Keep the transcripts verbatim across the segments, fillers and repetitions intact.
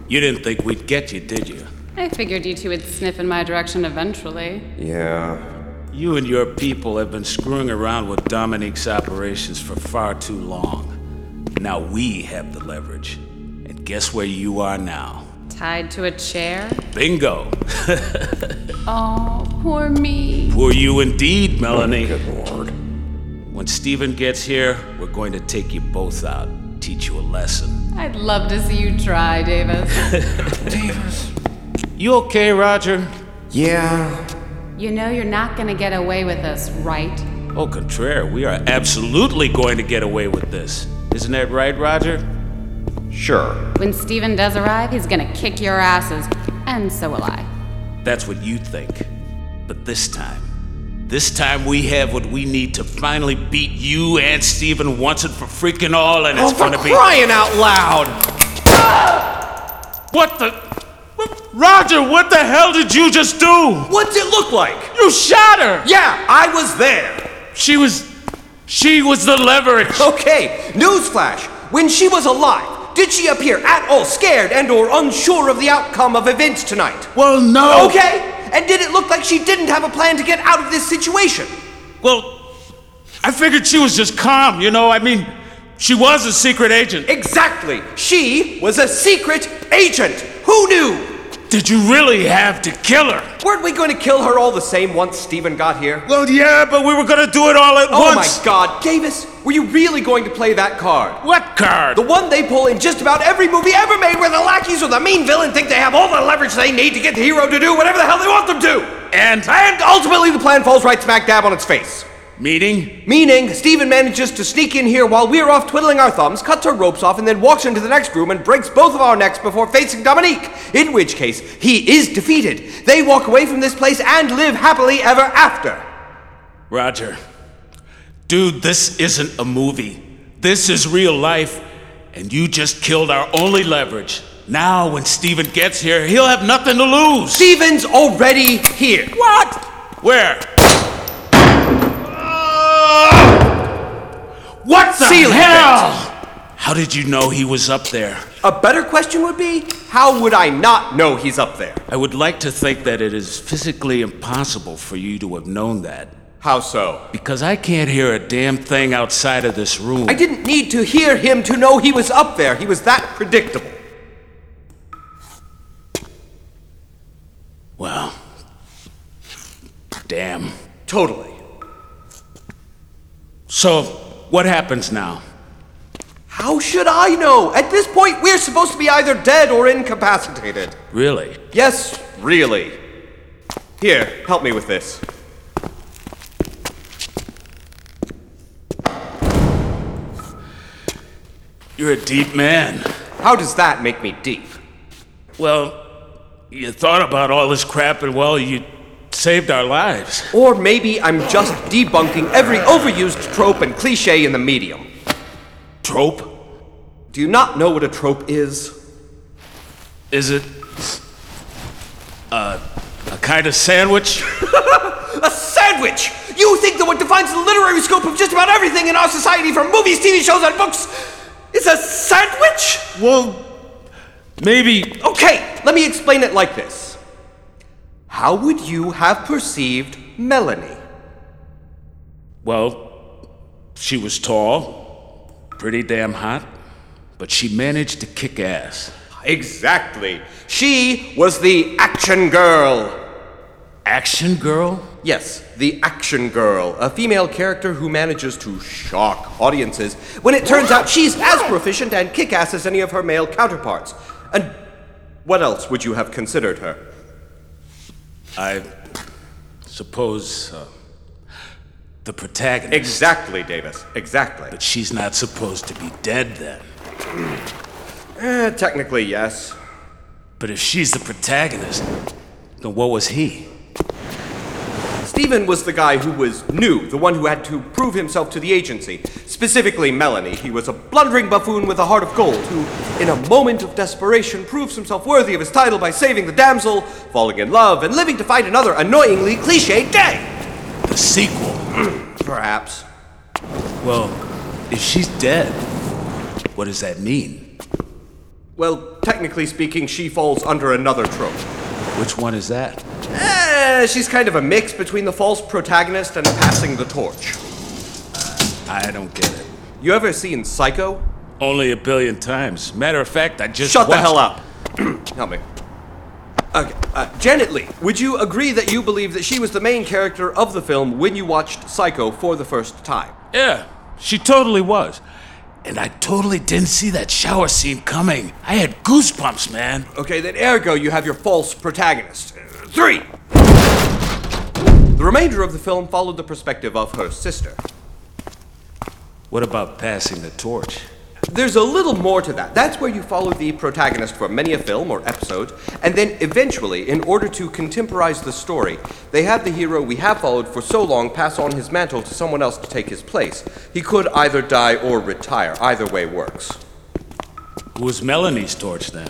You didn't think we'd get you, did you? I figured you two would sniff in my direction eventually. Yeah. You and your people have been screwing around with Dominique's operations for far too long. Now we have the leverage. And guess where you are now? Tied to a chair? Bingo! Oh, poor me. Poor you indeed, Melanie. Good lord. When Steven gets here, we're going to take you both out, teach you a lesson. I'd love to see you try, Davis. Davis. You okay, Roger? Yeah. You know you're not gonna get away with this, right? Au contraire, we are absolutely going to get away with this. Isn't that right, Roger? Sure. When Steven does arrive, he's gonna kick your asses. And so will I. That's what you think. But this time, this time we have what we need to finally beat you and Steven once and for freaking all, and it's Oh, for gonna be- crying out loud! What the? Roger, what the hell did you just do? What's it look like? You shot her! Yeah, I was there. She was... She was the leverage. Okay, newsflash. When she was alive, did she appear at all scared and or unsure of the outcome of events tonight? Well, no. Okay, and did it look like she didn't have a plan to get out of this situation? Well, I figured she was just calm, you know? I mean, she was a secret agent. Exactly. She was a secret agent. Who knew? Did you really have to kill her? Weren't we going to kill her all the same once Steven got here? Well, yeah, but we were gonna do it all at Oh once. my god, Davis, were you really going to play that card? What card? The one they pull in just about every movie ever made where the lackeys or the main villain think they have all the leverage they need to get the hero to do whatever the hell they want them to! And? And ultimately the plan falls right smack dab on its face. Meaning? Meaning, Steven manages to sneak in here while we're off twiddling our thumbs, cuts our ropes off, and then walks into the next room and breaks both of our necks before facing Dominique. In which case, he is defeated. They walk away from this place and live happily ever after. Roger. Dude, this isn't a movie. This is real life. And you just killed our only leverage. Now, when Steven gets here, he'll have nothing to lose. Steven's already here. What? Where? What the Ceiling hell? How did you know he was up there? A better question would be, how would I not know he's up there? I would like to think that it is physically impossible for you to have known that. How so? Because I can't hear a damn thing outside of this room. I didn't need to hear him to know he was up there. He was that predictable. Well, damn. Totally. So, what happens now? How should I know? At this point, we're supposed to be either dead or incapacitated. Really? Yes, really. Here, help me with this. You're a deep man. How does that make me deep? Well, you thought about all this crap and, well, you saved our lives. Or maybe I'm just debunking every overused trope and cliche in the medium. Trope? Do you not know what a trope is? Is it a, a kind of sandwich? A sandwich! You think that what defines the literary scope of just about everything in our society, from movies, T V shows, and books, is a sandwich? Well, maybe. Okay, let me explain it like this. How would you have perceived Melanie? Well, she was tall, pretty damn hot, but she managed to kick ass. Exactly. She was the action girl. Action girl? Yes, the action girl, a female character who manages to shock audiences when it turns out she's as proficient and kick-ass as any of her male counterparts. And what else would you have considered her? I suppose uh, the protagonist. Exactly, Davis. Exactly. But she's not supposed to be dead then. Eh, technically, yes. But if she's the protagonist, then what was he? Steven was the guy who was new, the one who had to prove himself to the agency. Specifically, Melanie. He was a blundering buffoon with a heart of gold who, in a moment of desperation, proves himself worthy of his title by saving the damsel, falling in love, and living to fight another annoyingly cliched day. The sequel. Perhaps. Well, if she's dead, what does that mean? Well, technically speaking, she falls under another trope. Which one is that? Eh, she's kind of a mix between the false protagonist and passing the torch. I don't get it. You ever seen Psycho? Only a billion times. Matter of fact, I just Shut watched... the hell up. Help me. Okay, uh, Janet Leigh, would you agree that you believe that she was the main character of the film when you watched Psycho for the first time? Yeah, she totally was. And I totally didn't see that shower scene coming. I had goosebumps, man. Okay, then ergo you have your false protagonist. Uh, three! The remainder of the film followed the perspective of her sister. What about passing the torch? There's a little more to that. That's where you follow the protagonist for many a film or episode, and then eventually, in order to contemporize the story, they have the hero we have followed for so long pass on his mantle to someone else to take his place. He could either die or retire. Either way works. Who was Melanie's torch then?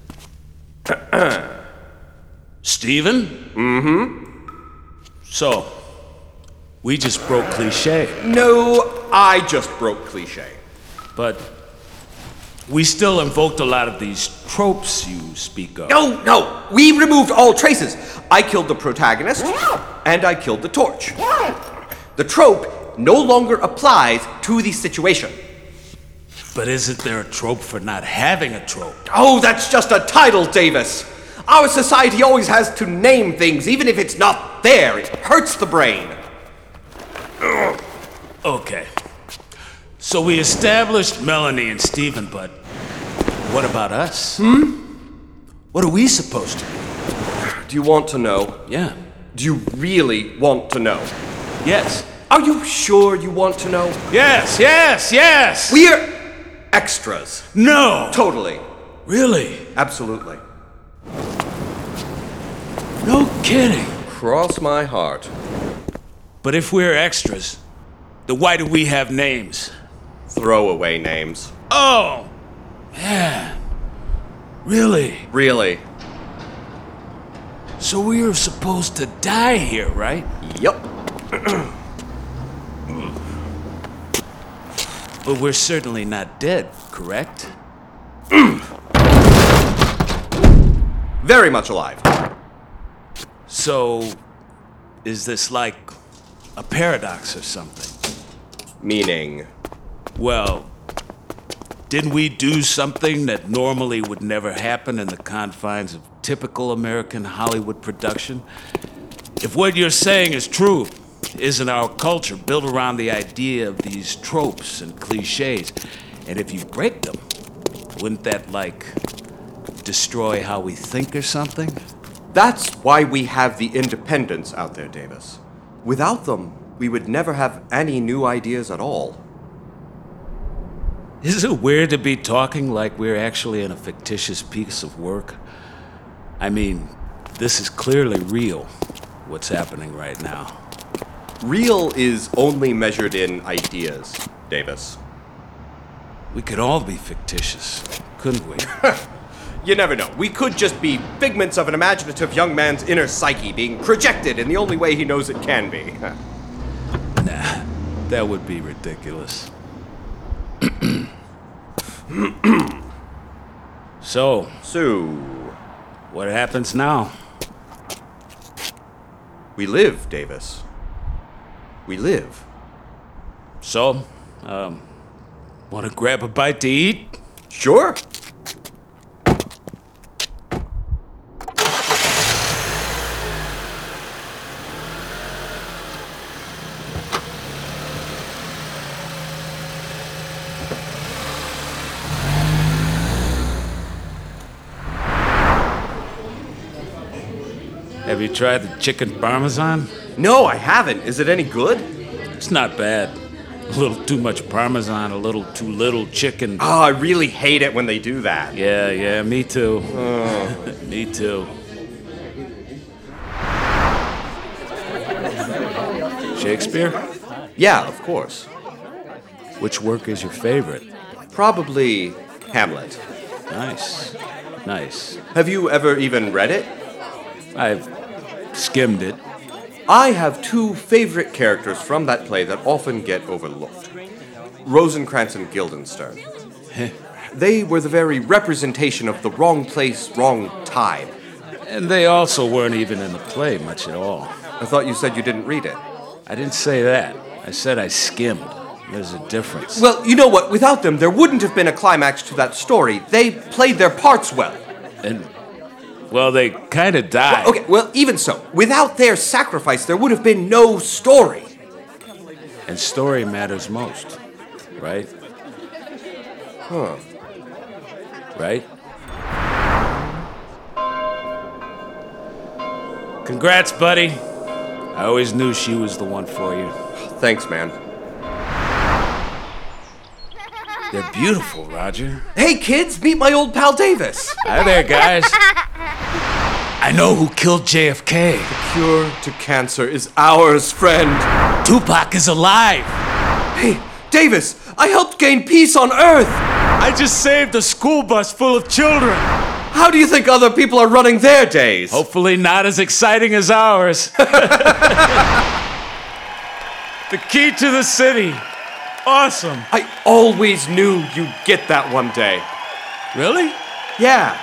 Steven? Mm-hmm. So, we just broke cliche. No, I just broke cliche. But we still invoked a lot of these tropes you speak of. No, no, we removed all traces. I killed the protagonist, and I killed the torch. The trope no longer applies to the situation. But isn't there a trope for not having a trope? Oh, that's just a title, Davis. Our society always has to name things, even if it's not there. It hurts the brain. Okay. So we established Melanie and Steven, but what about us? Hmm? What are we supposed to do? Do you want to know? Yeah. Do you really want to know? Yes. Are you sure you want to know? Yes, yes, yes! We're extras. No! Totally. Really? Absolutely. No kidding. Cross my heart. But if we're extras, then why do we have names? Throwaway names. Oh, man. Really? Really? So we were supposed to die here, right? Yup. But we're certainly not dead, correct? Very much alive. So, is this like a paradox or something? Meaning? Well, didn't we do something that normally would never happen in the confines of typical American Hollywood production? If what you're saying is true, isn't our culture built around the idea of these tropes and cliches? And if you break them, wouldn't that, like, destroy how we think or something? That's why we have the independents out there, Davis. Without them, we would never have any new ideas at all. Is it weird to be talking like we're actually in a fictitious piece of work? I mean, this is clearly real, what's happening right now. Real is only measured in ideas, Davis. We could all be fictitious, couldn't we? You never know. We could just be figments of an imaginative young man's inner psyche being projected in the only way he knows it can be. Nah, that would be ridiculous. So, So, what happens now? we live, Davis. We live. So, um, want to grab a bite to eat? Sure. Have you tried the chicken parmesan? No, I haven't. Is it any good? It's not bad. A little too much parmesan, a little too little chicken. Oh, I really hate it when they do that. Yeah, yeah, me too. Me too. Shakespeare? Yeah, of course. Which work is your favorite? Probably Hamlet. Nice. Nice. Have you ever even read it? I've skimmed it. I have two favorite characters from that play that often get overlooked. Rosencrantz and Guildenstern. They were the very representation of the wrong place, wrong time. And they also weren't even in the play much at all. I thought you said you didn't read it. I didn't say that. I said I skimmed. There's a difference. Well, you know what? Without them, there wouldn't have been a climax to that story. They played their parts well. And, well, they kind of died. Well, okay, well, even so, without their sacrifice, there would have been no story. And story matters most, right? Huh. Right? Congrats, buddy. I always knew she was the one for you. Thanks, man. They're beautiful, Roger. Hey, kids, meet my old pal Davis. Hi there, guys. I know who killed J F K. The cure to cancer is ours, friend. Tupac is alive. Hey, Davis, I helped gain peace on Earth. I just saved a school bus full of children. How do you think other people are running their days? Hopefully not as exciting as ours. The key to the city. Awesome. I always knew you'd get that one day. Really? Yeah.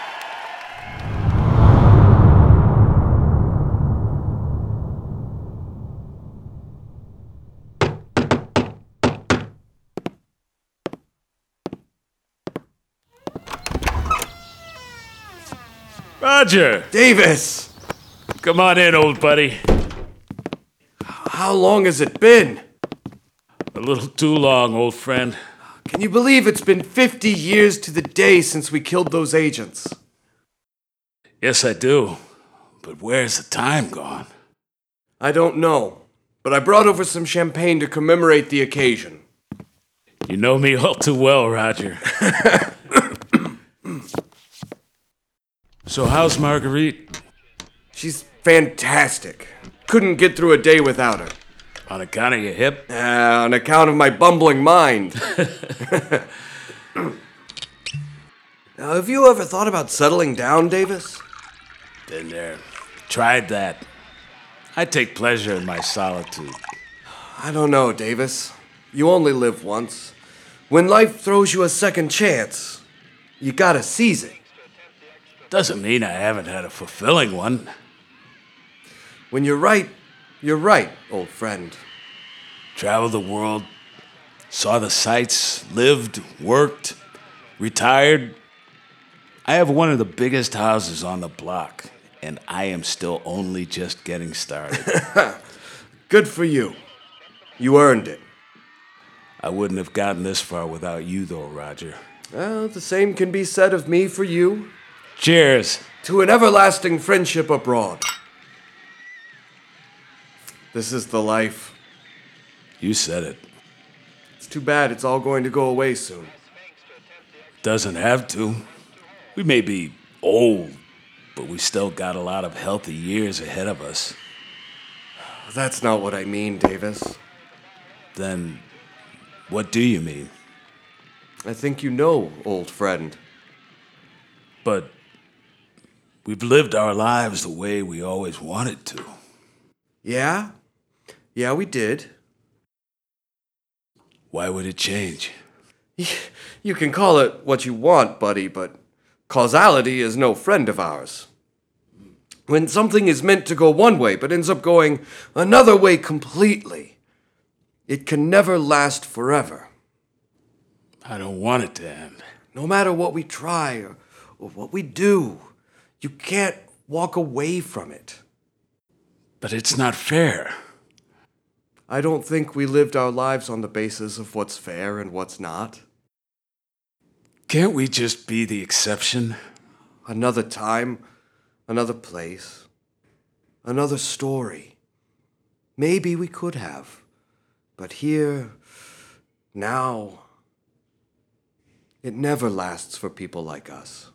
Roger. Davis! Come on in, old buddy. How long has it been? A little too long, old friend. Can you believe it's been fifty years to the day since we killed those agents? Yes, I do. But where's the time gone? I don't know, but I brought over some champagne to commemorate the occasion. You know me all too well, Roger. So how's Marguerite? She's fantastic. Couldn't get through a day without her. On account of your hip? Uh, on account of my bumbling mind. Now, have you ever thought about settling down, Davis? Been there. Tried that. I take pleasure in my solitude. I don't know, Davis. You only live once. When life throws you a second chance, you gotta seize it. Doesn't mean I haven't had a fulfilling one. When you're right, you're right, old friend. Traveled the world, saw the sights, lived, worked, retired. I have one of the biggest houses on the block, and I am still only just getting started. Good for you. You earned it. I wouldn't have gotten this far without you, though, Roger. Well, the same can be said of me for you. Cheers. To an everlasting friendship abroad. This is the life. You said it. It's too bad it's all going to go away soon. Doesn't have to. We may be old, but we still got a lot of healthy years ahead of us. That's not what I mean, Davis. Then, what do you mean? I think you know, old friend. But we've lived our lives the way we always wanted to. Yeah? Yeah, we did. Why would it change? You can call it what you want, buddy, but causality is no friend of ours. When something is meant to go one way but ends up going another way completely, it can never last forever. I don't want it to end. No matter what we try or, or what we do, you can't walk away from it. But it's not fair. I don't think we lived our lives on the basis of what's fair and what's not. Can't we just be the exception? Another time, another place, another story. Maybe we could have. But here, now, it never lasts for people like us.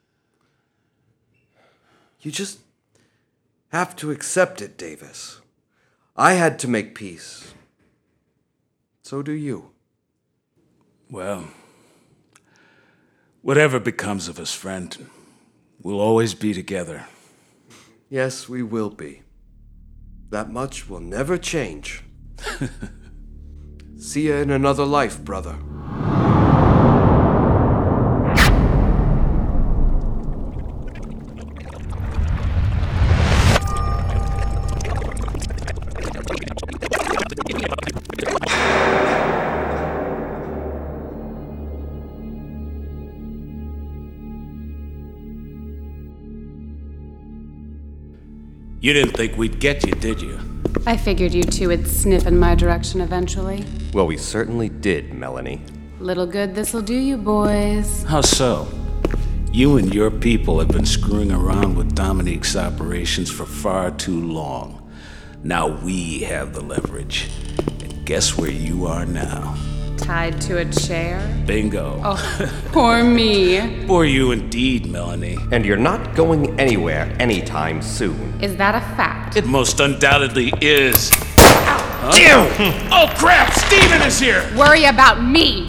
You just have to accept it, Davis. I had to make peace. So do you. Well, whatever becomes of us, friend, we'll always be together. Yes, we will be. That much will never change. See you in another life, brother. You didn't think we'd get you, did you? I figured you two would sniff in my direction eventually. Well, we certainly did, Melanie. Little good this'll do you, boys. How so? You and your people have been screwing around with Dominique's operations for far too long. Now we have the leverage. And guess where you are now? Tied to a chair? Bingo. Oh, poor me. For you indeed, Melanie. And you're not going anywhere anytime soon. Is that a fact? It most undoubtedly is. Huh? Ew! Oh crap! Steven is here! Worry about me!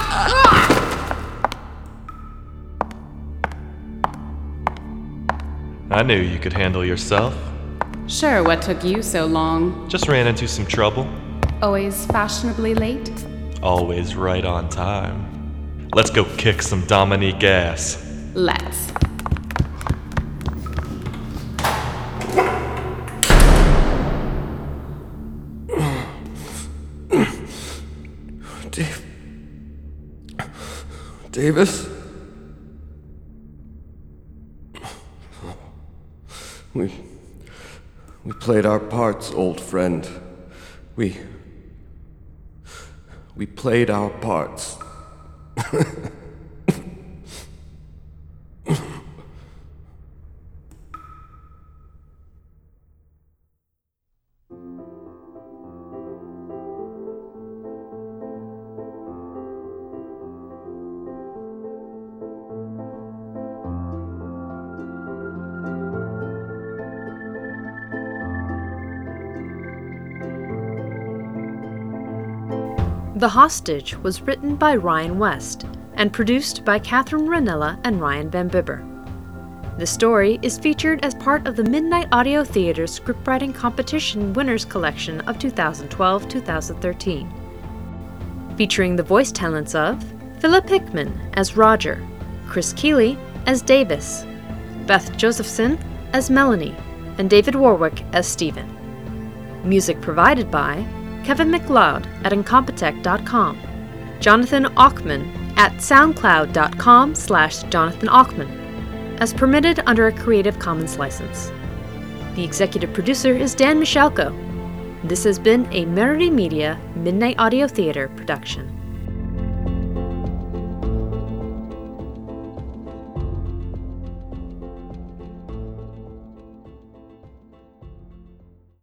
I knew you could handle yourself. Sure, what took you so long? Just ran into some trouble. Always fashionably late? Always right on time. Let's go kick some Dominique ass. Let's. Dave. Davis? We. We played our parts, old friend. We. We played our parts. The Hostage was written by Ryan West and produced by Catherine Ranella and Ryan Van Bibber. The story is featured as part of the Midnight Audio Theater Scriptwriting Competition Winners Collection of two thousand twelve to two thousand thirteen. Featuring the voice talents of Philip Hickman as Roger, Chris Keeley as Davis, Beth Josephson as Melanie, and David Warwick as Stephen. Music provided by Kevin MacLeod at Incompetech dot com, Jonathan Auchman at soundcloud.com slash Jonathan Auchman, as permitted under a Creative Commons license. The executive producer is Dan Michalko. This has been a Merity Media Midnight Audio Theater production.